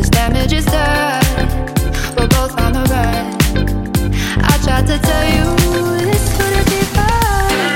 this damage is done. We're both on the run. I tried to tell you this couldn't be fun.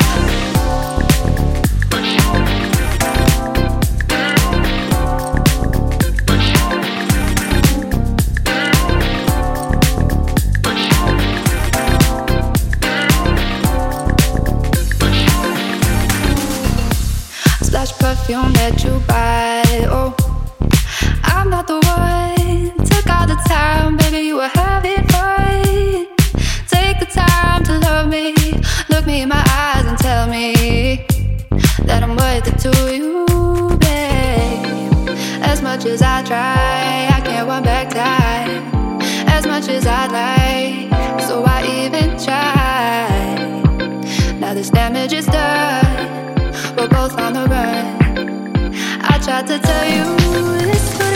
Splash perfume that you buy. Oh, I'm not the one. Took all the time, baby, you were having fun. Take the time to love me. Look me in my eyes and tell me that I'm worth it to you, babe. As much as I try, I can't want back time. As much as I'd like, so I even try. Now this damage is done. We're both on the run. I tried to tell you this.